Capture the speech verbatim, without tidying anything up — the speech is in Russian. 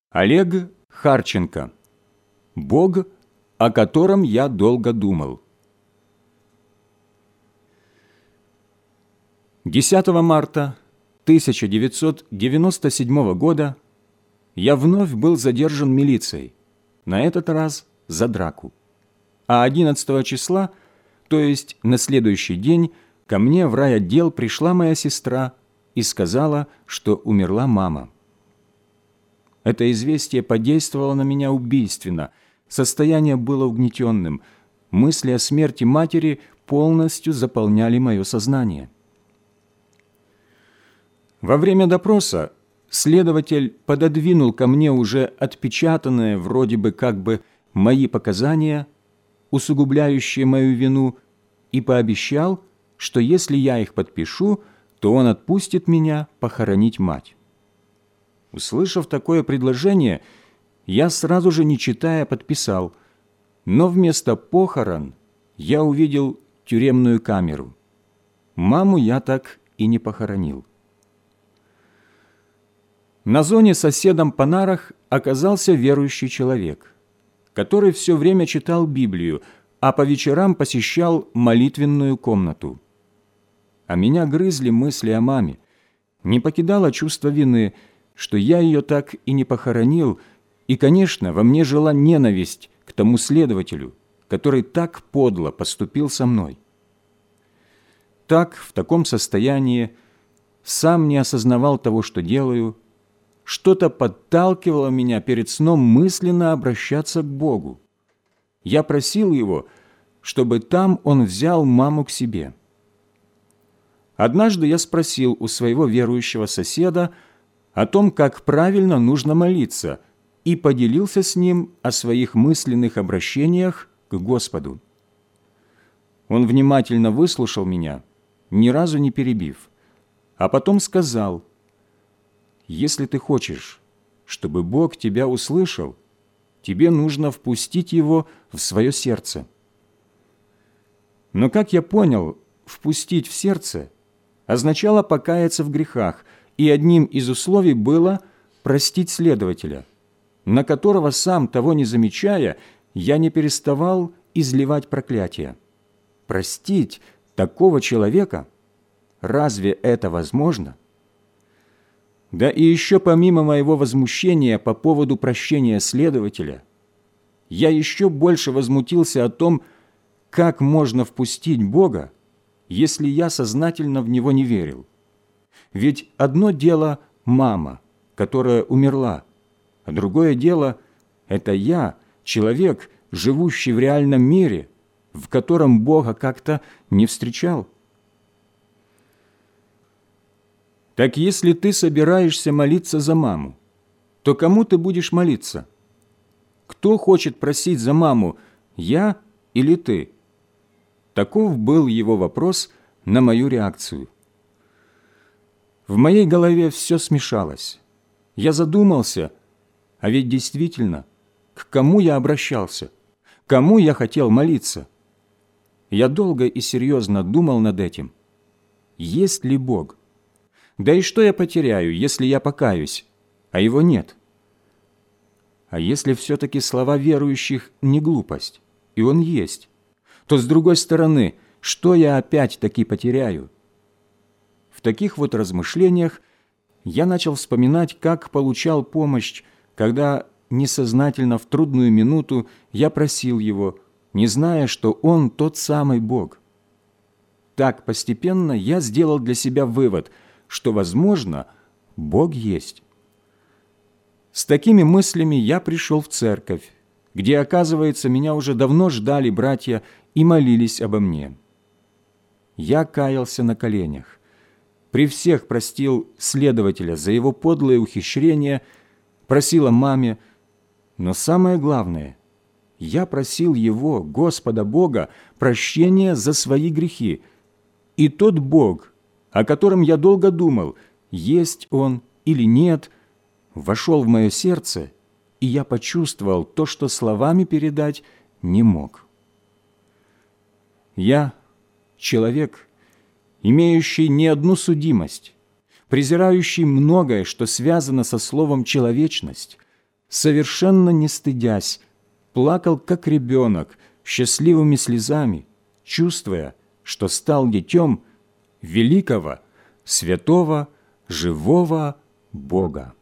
Олег Харченко. Бог, о котором я долго думал. десятого марта тысяча девятьсот девяносто седьмого года я вновь был задержан милицией, на этот раз за драку. А одиннадцатого числа, то есть на следующий день, ко мне в райотдел пришла моя сестра и сказала, что умерла мама. Это известие подействовало на меня убийственно, состояние было угнетенным, мысли о смерти матери полностью заполняли мое сознание. Во время допроса следователь пододвинул ко мне уже отпечатанные вроде бы как бы мои показания, усугубляющие мою вину, и пообещал, что если я их подпишу, то он отпустит меня похоронить мать. Услышав такое предложение, я сразу же, не читая, подписал, но вместо похорон я увидел тюремную камеру. Маму я так и не похоронил. На зоне соседом по нарах оказался верующий человек, который все время читал Библию, а по вечерам посещал молитвенную комнату. А меня грызли мысли о маме. Не покидало чувство вины, что я ее так и не похоронил, и, конечно, во мне жила ненависть к тому следователю, который так подло поступил со мной. Так, в таком состоянии, сам не осознавал того, что делаю, что-то подталкивало меня перед сном мысленно обращаться к Богу. Я просил Его, чтобы там Он взял маму к себе. Однажды я спросил у своего верующего соседа о том, как правильно нужно молиться, и поделился с ним о своих мысленных обращениях к Господу. Он внимательно выслушал меня, ни разу не перебив, а потом сказал: «Если ты хочешь, чтобы Бог тебя услышал, тебе нужно впустить Его в свое сердце». Но, как я понял, впустить в сердце означало покаяться в грехах, и одним из условий было простить следователя, на которого, сам того не замечая, я не переставал изливать проклятия. Простить такого человека? Разве это возможно? Да и еще помимо моего возмущения по поводу прощения следователя, я еще больше возмутился о том, как можно впустить Бога, если я сознательно в Него не верил. Ведь одно дело мама, которая умерла, а другое дело – это я, человек, живущий в реальном мире, в котором Бога как-то не встречал. Так если ты собираешься молиться за маму, то кому ты будешь молиться? Кто хочет просить за маму, я или ты? Таков был его вопрос на мою реакцию. В моей голове все смешалось. Я задумался, а ведь действительно, к кому я обращался, кому я хотел молиться? Я долго и серьезно думал над этим. Есть ли Бог? Да и что я потеряю, если я покаюсь, а Его нет? А если все-таки слова верующих не глупость, и Он есть, то, с другой стороны, что я опять-таки потеряю? В таких вот размышлениях я начал вспоминать, как получал помощь, когда несознательно в трудную минуту я просил Его, не зная, что Он тот самый Бог. Так постепенно я сделал для себя вывод, что, возможно, Бог есть. С такими мыслями я пришел в церковь, где, оказывается, меня уже давно ждали братья и молились обо мне. Я каялся на коленях. При всех простил следователя за его подлые ухищрения, просил о маме, но самое главное, я просил Его, Господа Бога, прощения за свои грехи. И тот Бог, о котором я долго думал, есть Он или нет, вошел в мое сердце, и я почувствовал то, что словами передать не мог. Я – человек, имеющий не одну судимость, презирающий многое, что связано со словом «человечность», совершенно не стыдясь, плакал, как ребенок, счастливыми слезами, чувствуя, что стал детем великого, святого, живого Бога.